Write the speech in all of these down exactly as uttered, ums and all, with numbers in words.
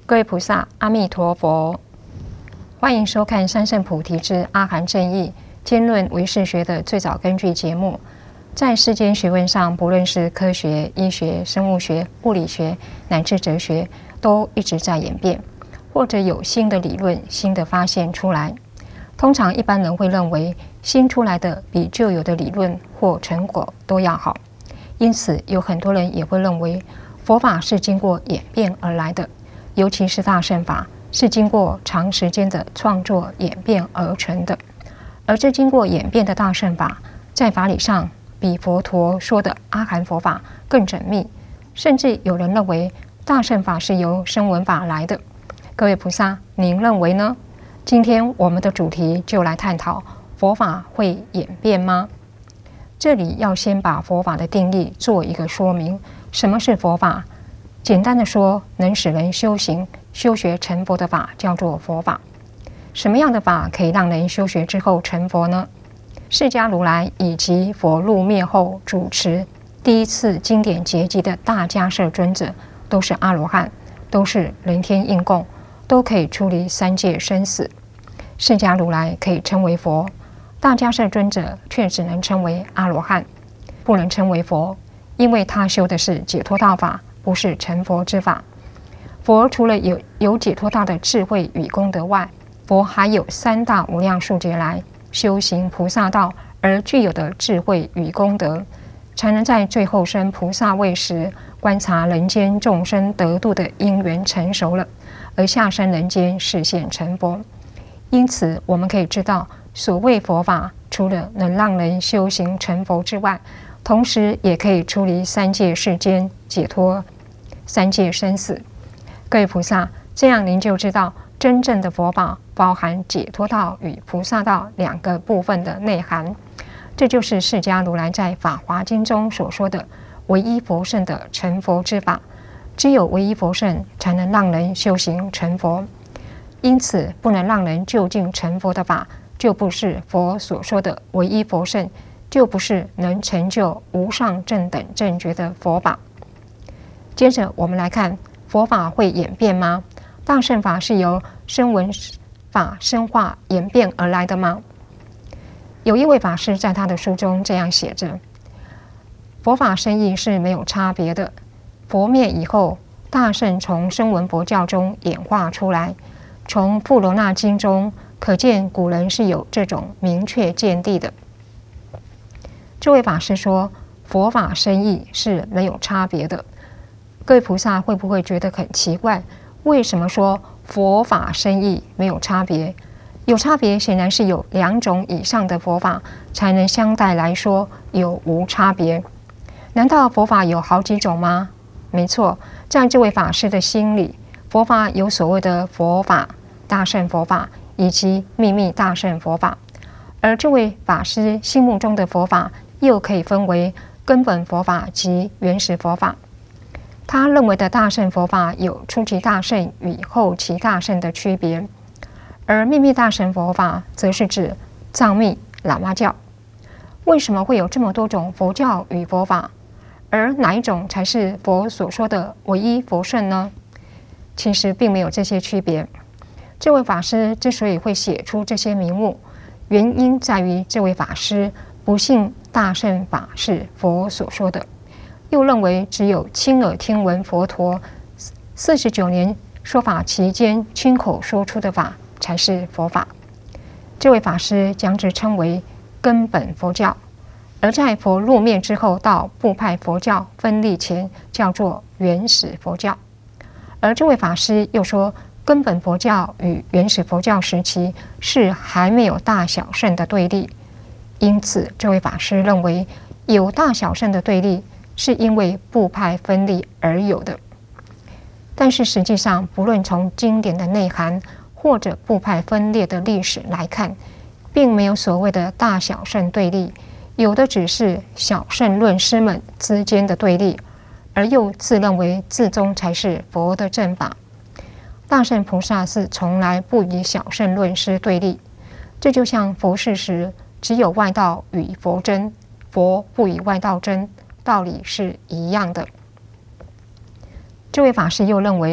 各位菩萨，阿弥陀佛！欢迎收看《三圣菩提之阿含正义兼论唯识学》的最早根据节目。在世间学问上，不论是科学、医学、生物学、物理学乃至哲学，都一直在演变，或者有新的理论、新的发现出来。通常一般人会认为，新出来的比旧有的理论或成果都要好。因此，有很多人也会认为，佛法是经过演变而来的，尤其是大乘法是经过长时间的创作演变而成的。而这经过演变的大乘法，在法理上比佛陀说的阿含佛法更缜密，甚至有人认为大乘法是由声闻法来的。各位菩萨，您认为呢？今天我们的主题就来探讨佛法会演变吗？这里要先把佛法的定义做一个说明。什么是佛法？简单的说，能使人修行、修学成佛的法叫做佛法。什么样的法可以让人修学之后成佛呢？释迦如来以及佛入灭后主持第一次经典结集的大迦叶尊者，都是阿罗汉，都是人天应供，都可以出离三界生死。释迦如来可以称为佛，大迦叶尊者却只能称为阿罗汉，不能称为佛，因为他修的是解脱道法，不是成佛之法。佛除了有有解脱道的智慧与功德外，佛还有三大无量数劫来修行菩萨道而具有的智慧与功德，才能在最后生菩萨位时，观察人间众生得度的因缘成熟了，而下生人间示现成佛。因此我们可以知道，所谓佛法除了能让人修行成佛之外，同时也可以出离三界世间，解脱三界生死。各位菩萨，这样您就知道真正的佛法包含解脱道与菩萨道两个部分的内涵。这就是释迦如来在《法华经》中所说的唯一佛圣的成佛之法。只有唯一佛圣才能让人修行成佛，因此不能让人就近成佛的法，就不是佛所说的唯一佛圣，就不是能成就无上正等正觉的佛法。接着我们来看，佛法会演变吗？大乘法是由声闻法深化演变而来的吗？有一位法师在他的书中这样写着：佛法深义是没有差别的。佛灭以后，大乘从声闻佛教中演化出来。从富罗那经中可见，古人是有这种明确见地的。这位法师说，佛法深义是没有差别的。各位菩萨会不会觉得很奇怪？为什么说佛法深义没有差别？有差别显然是有两种以上的佛法才能相待来说有无差别。难道佛法有好几种吗？没错，在这位法师的心里，佛法有所谓的佛法、大乘佛法以及秘密大乘佛法。而这位法师心目中的佛法又可以分为根本佛法及原始佛法。他认为的大乘佛法有初级大乘与后期大乘的区别，而秘密大乘佛法则是指藏密喇嘛教。为什么会有这么多种佛教与佛法？而哪一种才是佛所说的唯一佛圣呢？其实并没有这些区别。这位法师之所以会写出这些名目，原因在于这位法师不信大乘法是佛所说的，又认为只有亲耳听闻佛陀四十九年说法期间亲口说出的法才是佛法。这位法师将之称为根本佛教，而在佛入灭之后到部派佛教分立前叫做原始佛教。而这位法师又说，根本佛教与原始佛教时期是还没有大小乘的对立，因此这位法师认为有大小乘的对立是因为部派分立而有的。但是实际上，不论从经典的内涵或者部派分裂的历史来看，并没有所谓的大小乘对立，有的只是小乘论师们之间的对立，而又自认为自宗才是佛的正法。大乘菩萨是从来不与小乘论师对立，这就像佛事时只有外道与佛争，佛不与外道争，道理是一样的。这位法师又认为，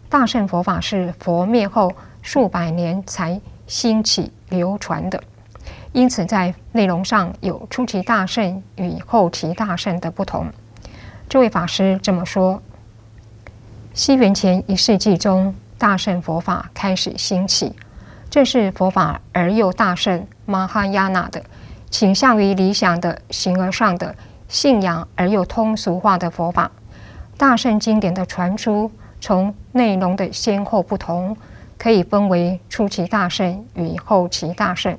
大乘佛法是佛灭后数百年才兴起流传的，因此在内容上有初期大乘与后期大乘的不同。这位法师这么说：西元前一世纪中，大乘佛法开始兴起，这是佛法而又大乘玛哈亚那的，倾向于理想的、形而上的、信仰而又通俗化的佛法。大乘经典的传出，从内容的先后不同，可以分为初期大乘与后期大乘。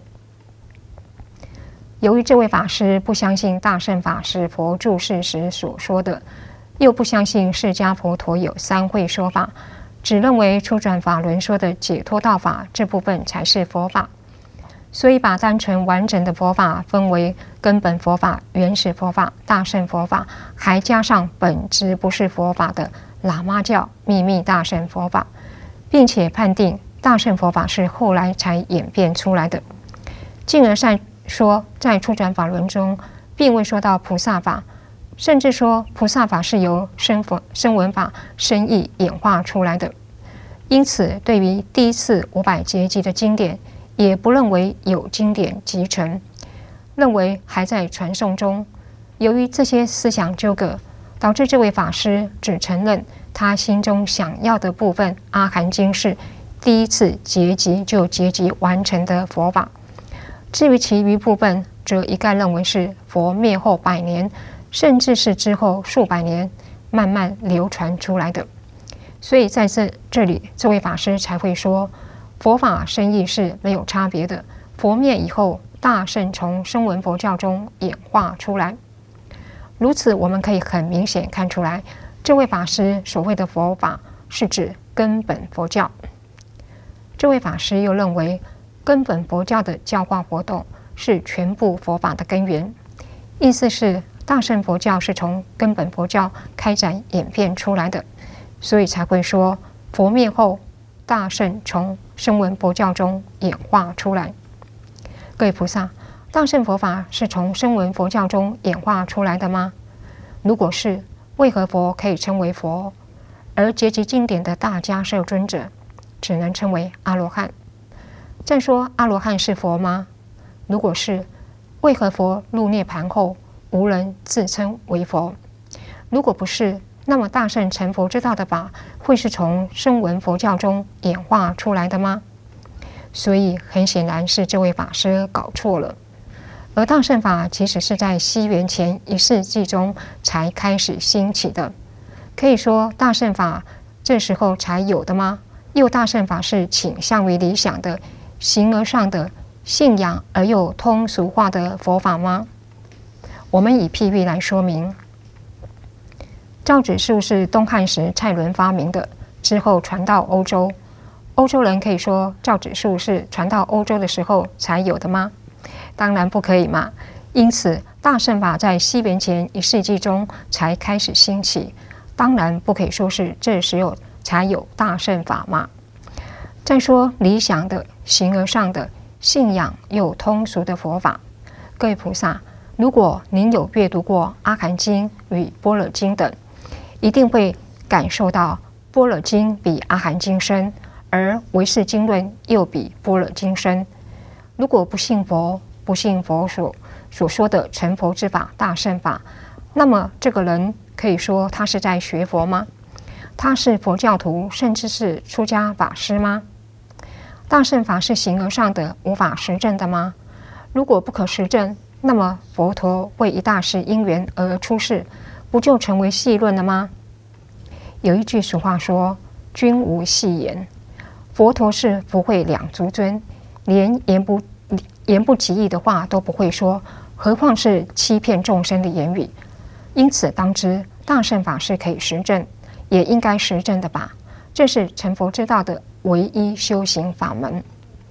由于这位法师不相信大乘法是佛住世时所说的，又不相信释迦佛陀有三会说法，只认为初转法轮说的解脱道法这部分才是佛法，所以把单纯完整的佛法分为根本佛法、原始佛法、大乘佛法，还加上本质不是佛法的喇嘛教秘密大乘佛法，并且判定大乘佛法是后来才演变出来的，进而在说在初转法轮中并未说到菩萨法，甚至说菩萨法是由声佛声闻法深意演化出来的。因此对于第一次五百劫集的经典，也不认为有经典集成，认为还在传颂中。由于这些思想纠葛，导致这位法师只承认他心中想要的部分阿含经是第一次结集就结集完成的佛法，至于其余部分则一概认为是佛灭后百年，甚至是之后数百年慢慢流传出来的。所以在这这里这位法师才会说，佛法深意是没有差别的，佛灭以后大乘从声闻佛教中演化出来。如此我们可以很明显看出来，这位法师所谓的佛法是指根本佛教。这位法师又认为根本佛教的教化活动是全部佛法的根源，意思是大乘佛教是从根本佛教开展演变出来的，所以才会说佛灭后大乘从声闻佛教中演化出来。各位菩萨，大乘佛法是从声闻佛教中演化出来的吗？如果是，为何佛可以称为佛，而结集经典的大迦摄尊者只能称为阿罗汉？再说阿罗汉是佛吗？如果是，为何佛入涅盘后无人自称为佛？如果不是，那么大乘成佛之道的法会是从声闻佛教中演化出来的吗？所以很显然是这位法师搞错了。而大乘法其实是在西元前一世纪中才开始兴起的，可以说大乘法这时候才有的吗？又大乘法是倾向于理想的、形而上的、信仰而又通俗化的佛法吗？我们以譬喻来说明。造纸术是东汉时蔡伦发明的，之后传到欧洲。欧洲人可以说造纸术是传到欧洲的时候才有的吗？当然不可以嘛。因此大乘法在西元前一世纪中才开始兴起，当然不可以说是这时候才有大乘法嘛。再说理想的、形而上的、信仰又通俗的佛法，各位菩萨，如果您有阅读过阿含经与般若经等，一定会感受到般若经比阿含经深，而唯识经论又比般若经深。如果不信佛，不信佛所所说的成佛之法大乘法，那么这个人可以说他是在学佛吗？他是佛教徒，甚至是出家法师吗？大乘法是形而上的，无法实证的吗？如果不可实证，那么佛陀为一大事因缘而出世，不就成为戏论了吗？有一句俗话说，君无戏言。佛陀是福慧两足尊，连言不言不及义的话都不会说，何况是欺骗众生的言语。因此当知大乘法是可以实证，也应该实证的吧，这是成佛之道的唯一修行法门。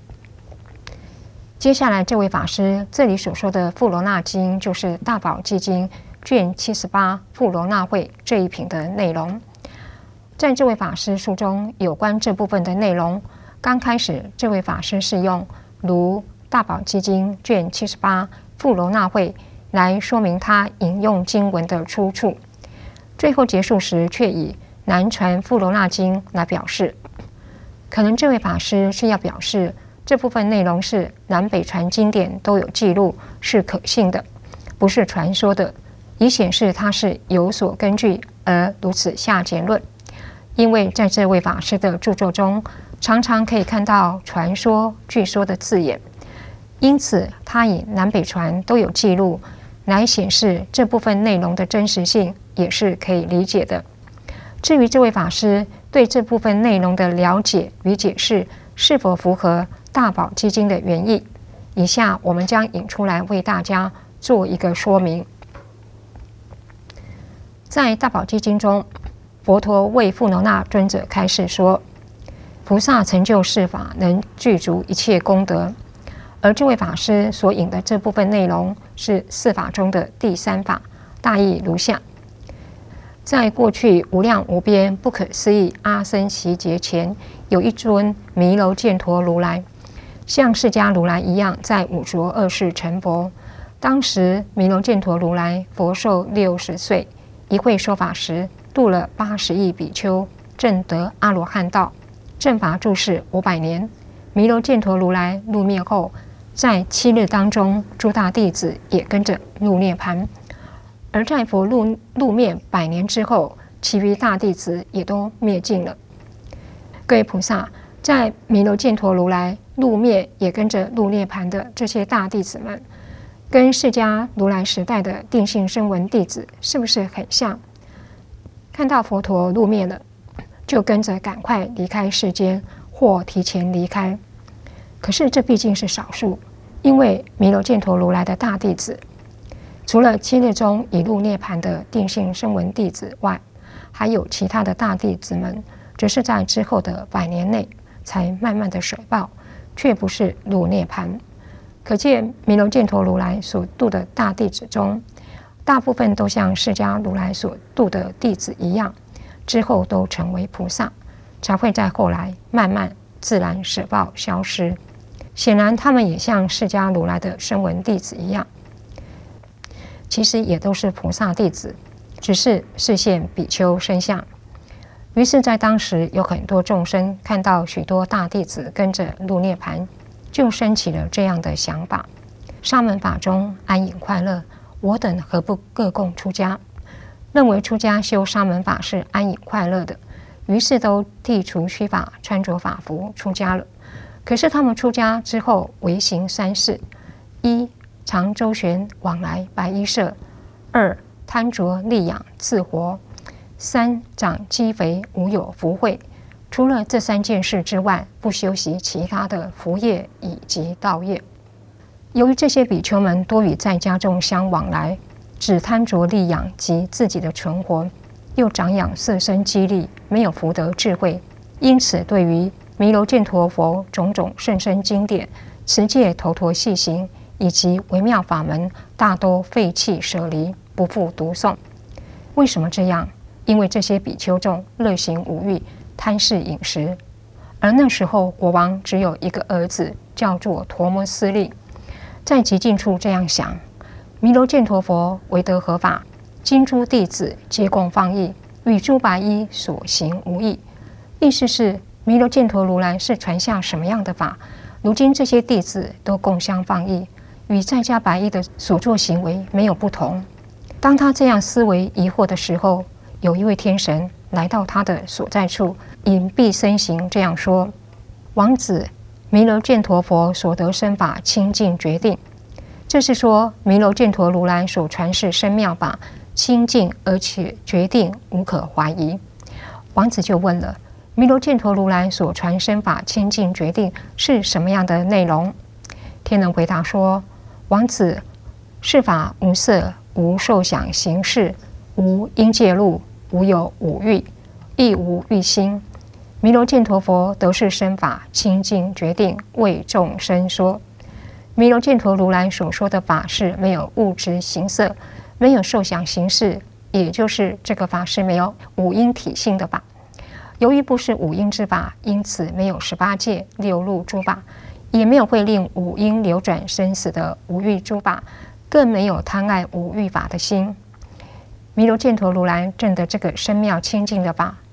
接下来这位法师这里所说的富罗那经，就是大宝积经卷七十八富罗那会这一品的内容。在这位法师书中有关这部分的内容，刚开始这位法师是用如大宝积经卷七十八富罗那会来说明他引用经文的出处，最后结束时却以南传富罗那经来表示。可能这位法师是要表示这部分内容是南北传经典都有记录，是可信的，不是传说的，以显示他是有所根据而如此下结论。因为在这位法师的著作中，常常可以看到传说、据说的字眼，因此他以南北传都有记录来显示这部分内容的真实性，也是可以理解的。至于这位法师对这部分内容的了解与解释是否符合大宝积经的原意，以下我们将引出来为大家做一个说明。在大宝积经中，佛陀为富罗那尊者开示说，菩萨成就世法能具足一切功德，而这位法师所引的这部分内容是四法中的第三法，大意如下：在过去无量无边不可思议阿僧祇劫前，有一尊弥楼犍陀如来，像释迦如来一样，在五浊恶世成佛。当时弥楼犍陀如来佛寿六十岁，一会说法时，度了八十亿比丘，证得阿罗汉道。正法住世五百年，弥楼犍陀如来入灭后，在七日当中，诸大弟子也跟着入涅盘。而在佛入入灭百年之后，其余大弟子也都灭尽了。各位菩萨，在弥楼犍陀如来入灭也跟着入涅盘的这些大弟子们，跟释迦如来时代的定性声闻弟子是不是很像？看到佛陀入灭了，就跟着赶快离开世间，或提前离开。可是这毕竟是少数，因为弥楼犍陀如来的大弟子，除了七日中已入涅盘的定性声闻弟子外，还有其他的大弟子们，只是在之后的百年内才慢慢的水报，却不是入涅盘。可见弥楼犍陀如来所度的大弟子中，大部分都像释迦如来所度的弟子一样，之后都成为菩萨，才会在后来慢慢自然舍报消失。显然他们也像释迦如来的声闻弟子一样，其实也都是菩萨弟子，只是示现比丘身相。于是在当时有很多众生看到许多大弟子跟着入涅盘，就升起了这样的想法：沙门法中安隐快乐，我等何不各共出家？认为出家修沙门法是安隐快乐的，于是都剃除须发，穿着法服出家了。可是他们出家之后唯行三事：一、常周旋往来白衣舍；二、贪着利养自活；三、长积肥无有福慧。除了这三件事之外，不修习其他的福业以及道业。由于这些比丘们多与在家众相往来，只贪着利养及自己的存活，又长养色身激励，没有福德智慧，因此对于弥楼犍陀佛种种甚深经典、持戒头陀细行以及微妙法门，大都废弃舍离，不复读诵。为什么这样？因为这些比丘众乐行五欲，贪嗜饮食。而那时候国王只有一个儿子，叫做陀摩斯利。在极尽处这样想：弥楼犍陀佛为得合法，今诸弟子皆共放逸，与诸白衣所行无异。意思是弥楼犍陀如来是传下什么样的法，如今这些弟子都共相放逸，与在家白衣的所作行为没有不同。当他这样思维疑惑的时候，有一位天神来到他的所在处，隐蔽身形这样说：王子，弥楼犍陀佛所得身法清净决定。这是说弥楼犍陀如来所传示深妙法清净，而且决定无可怀疑。王子就问了：弥楼犍陀如来所传身法清净决定是什么样的内容？天人回答说：王子，是法无色，无受想行识，无因界路，无有五欲，亦无欲心。弥楼犍陀佛得是身法清净决定，为众生说。弥楼犍陀如来所说的法是没有物质形色，没有受想行识，也就是这个法是没有五阴体性的法。由于不是五阴之法，因此没有十八界六路诸法，也没有会令五阴流转生死的五欲诸法，更没有贪爱五欲法的心。弥楼犍陀如来证得这个深妙清净的法，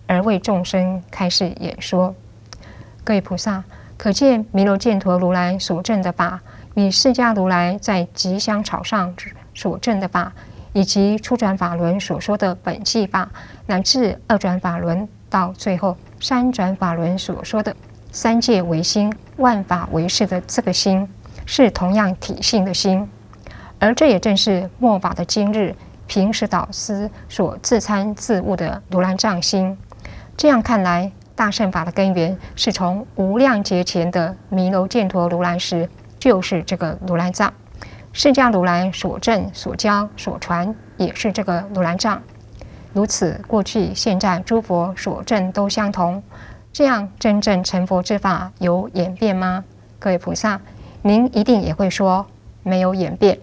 而为众生开示演说。各位菩萨，可见弥勒犍陀如来所证的法，与释迦如来在吉祥草上所证的法，以及初转法轮所说的本纪法，乃至二转法轮到最后三转法轮所说的三界为心，万法为事的这个心，是同样体性的心。而这也正是末法的今日，平时导师所自参自悟的如来藏心。这样看来，大乘法的根源是从无量劫前的弥勒犍陀如来时，就是这个如来藏。释迦如来所证、所教、所传，也是这个如来藏。如此，过去、现在诸佛所证都相同。这样真正成佛之法有演变吗？各位菩萨，您一定也会说没有演变。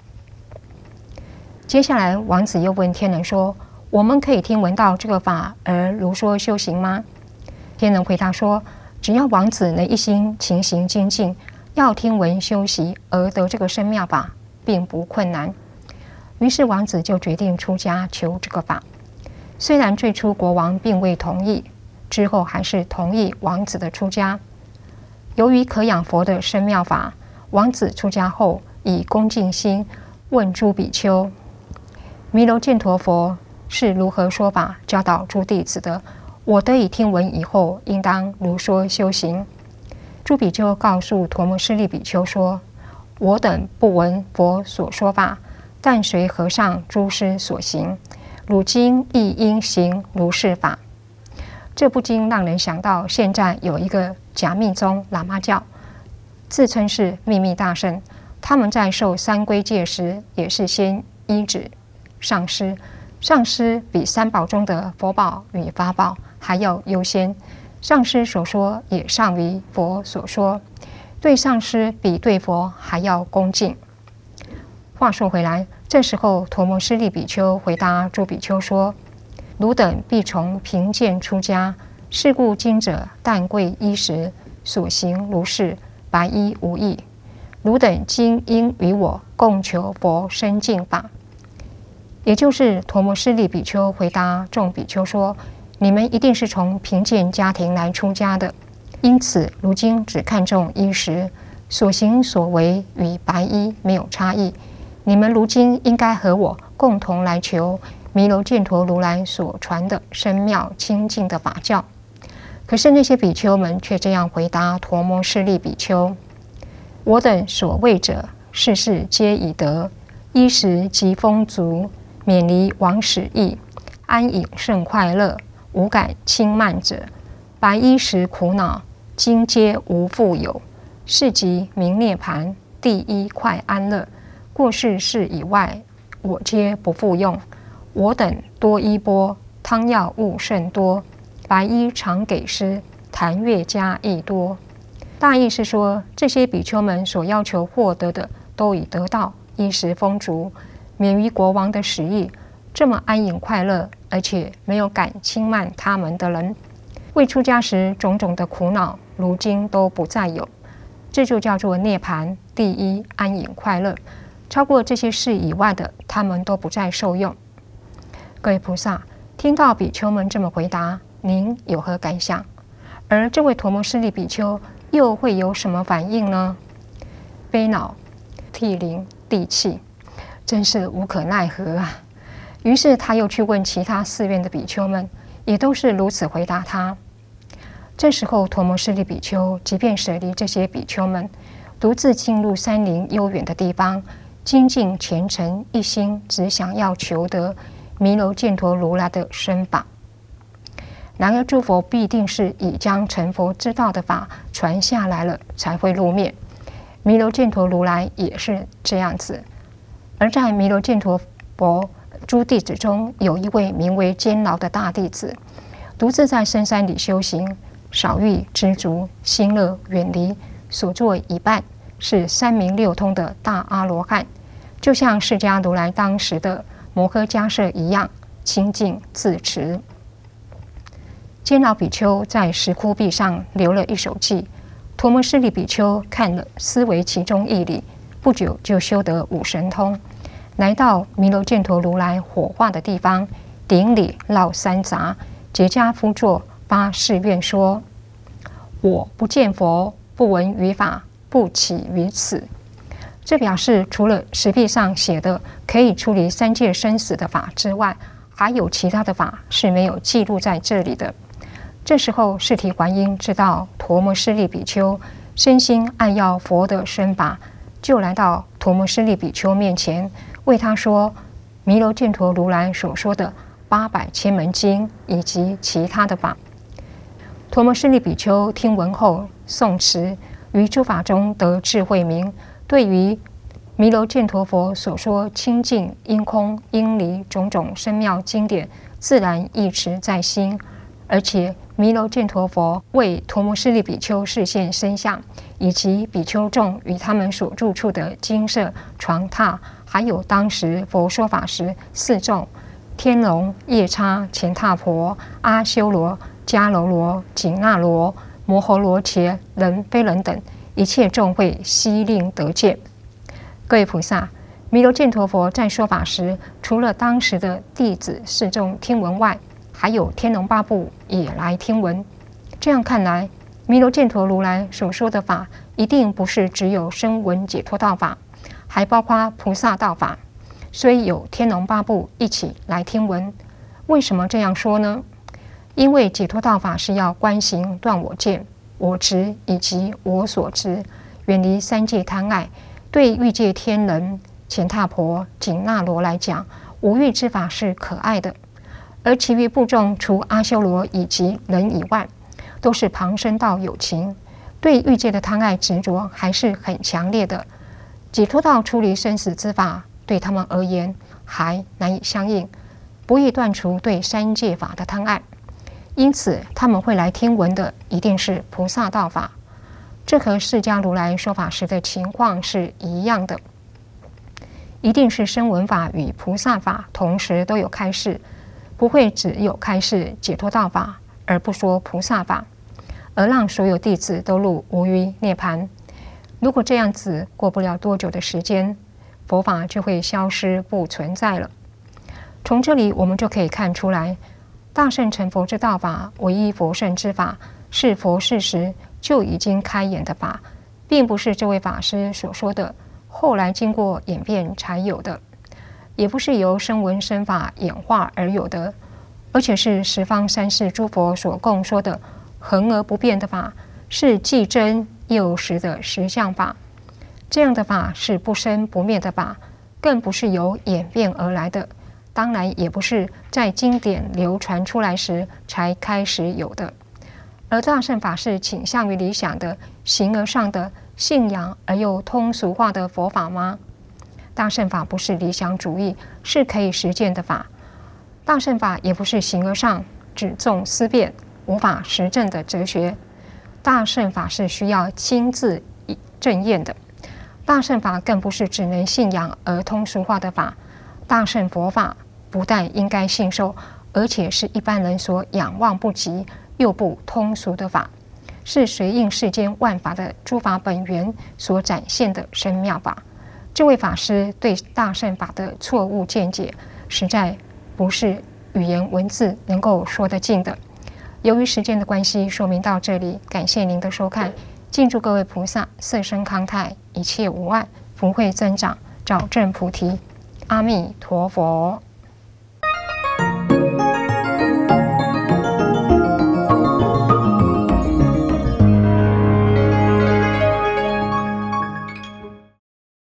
接下来，王子又问天人说：“我们可以听闻到这个法而如说修行吗？”天人回答说：“只要王子能一心勤行精进，要听闻修习而得这个深妙法，并不困难。”于是王子就决定出家求这个法。虽然最初国王并未同意，之后还是同意王子的出家。由于可养佛的深妙法，王子出家后以恭敬心问诸比丘：“弥勒犍陀佛是如何说法教导诸弟子的？我得以听闻以后，应当如说修行。”诸比丘告诉陀摩舍利比丘说：“我等不闻佛所说法，但随和尚诸师所行，汝今亦应行如是法。”这不禁让人想到，现在有一个假密宗喇嘛教，自称是秘密大圣。他们在受三皈戒时，也是先依止上师，上师比三宝中的佛宝与法宝还要优先，上师所说也上于佛所说，对上师比对佛还要恭敬。话说回来，这时候陀摩舍利比丘回答诸比丘说：“汝等必从贫贱出家，是故今者但贵衣食，所行如是，白衣无异。汝等今应与我共求佛深净法。”也就是陀摩舍利比丘回答众比丘说：“你们一定是从贫贱家庭来出家的，因此如今只看重衣食，所行所为与白衣没有差异。你们如今应该和我共同来求弥勒犍陀如来所传的深妙清净的法教。”可是那些比丘们却这样回答陀摩舍利比丘：“我等所谓者，世事皆已得，衣食及丰足，免离往始意，安隐甚快乐，无感轻慢者。白衣时苦恼，今皆无复有。是即明涅盘，第一快安乐。过世事以外，我皆不复用。我等多衣钵，汤药物甚多，白衣常给施，檀越加益多。”大意是说，这些比丘们所要求获得的都已得到，衣食丰足，免于国王的食役，这么安隐快乐，而且没有敢轻慢他们的人，未出家时种种的苦恼，如今都不再有。这就叫做涅槃，第一安隐快乐。超过这些事以外的，他们都不再受用。各位菩萨，听到比丘们这么回答，您有何感想？而这位陀摩舍利比丘又会有什么反应呢？悲恼、涕零、涕泣，真是无可奈何啊！于是他又去问其他寺院的比丘们，也都是如此回答他。这时候陀摩舍利比丘即便舍离这些比丘们，独自进入山林悠远的地方，精进虔诚，一心只想要求得弥勒犍陀如来的深法。然而诸佛必定是已将成佛之道的法传下来了，才会露面。弥勒犍陀如来也是这样子。而在弥勒犍陀佛诸弟子中，有一位名为监牢的大弟子，独自在深山里修行，少欲知足，心乐远离，所作一半是三明六通的大阿罗汉，就像释迦如来当时的摩诃迦叶一样清净自持。监牢比丘在石窟壁上留了一手记，陀摩舍利比丘看了，思维其中义理，不久就修得五神通，来到弥勒犍陀如来火化的地方，顶礼绕三匝， 结跏趺坐，发誓愿说：我不见佛，不闻于法，不起于此。这表示除了石壁上写的可以处理三界生死的法之外，还有其他的法是没有记录在这里的。这时候释提桓因知道陀摩施利比丘身心爱要佛的身法，就来到陀摩施利比丘面前，为他说弥勒犍陀如来所说的八百千门经以及其他的法。陀摩施利比丘听闻后诵持，于诸法中得智慧明，对于弥勒犍陀佛所说清净因空因离种种深妙经典，自然忆持在心。而且弥勒犍陀佛为陀摩施利比丘示现身相，以及比丘众与他们所住处的精舍、床榻，还有当时佛说法时四众天龙、夜叉、乾闼婆、阿修罗、迦楼罗、紧那罗、摩诃罗伽、人非人等一切众会悉令得见。各位菩萨，弥勒犍陀佛在说法时，除了当时的弟子四众听闻外，还有天龙八部也来听闻。这样看来，弥勒犍陀如来所说的法，一定不是只有声闻解脱道法，还包括菩萨道法，虽有天龙八部一起来听闻。为什么这样说呢？因为解脱道法是要观行断我见、我执以及我所执，远离三界贪爱。对欲界天人、乾闼婆、紧那罗来讲，无欲之法是可爱的。而其余部众除阿修罗以及人以外，都是旁生道有情，对欲界的贪爱执着还是很强烈的。解脱道出离生死之法，对他们而言还难以相应，不易断除对三界法的贪爱。因此他们会来听闻的一定是菩萨道法。这和释迦如来说法时的情况是一样的，一定是声闻法与菩萨法同时都有开示，不会只有开示解脱道法而不说菩萨法，而让所有弟子都入无余涅槃。如果这样子，过不了多久的时间，佛法就会消失不存在了。从这里我们就可以看出来，大乘成佛之道法，唯一佛圣之法，是佛世时就已经开演的法，并不是这位法师所说的后来经过演变才有的，也不是由声闻身法演化而有的，而且是十方三世诸佛所共说的恒而不变的法，是既真又实的实相法。这样的法是不生不灭的法，更不是由演变而来的，当然也不是在经典流传出来时才开始有的。而大乘法是倾向于理想的、形而上的、信仰而又通俗化的佛法吗？大乘法不是理想主义，是可以实践的法。大乘法也不是形而上、只重思辨、无法实证的哲学。大乘法是需要亲自证验的。大乘法更不是只能信仰而通俗化的法。大乘佛法不但应该信受，而且是一般人所仰望不及又不通俗的法，是随应世间万法的诸法本源所展现的深妙法。这位法师对大乘法的错误见解，实在不是语言文字能够说得尽的。由于时间的关系，说明到这里，感谢您的收看，敬祝各位菩萨色身康泰，一切无碍，福慧增长，早证菩提。阿弥陀佛。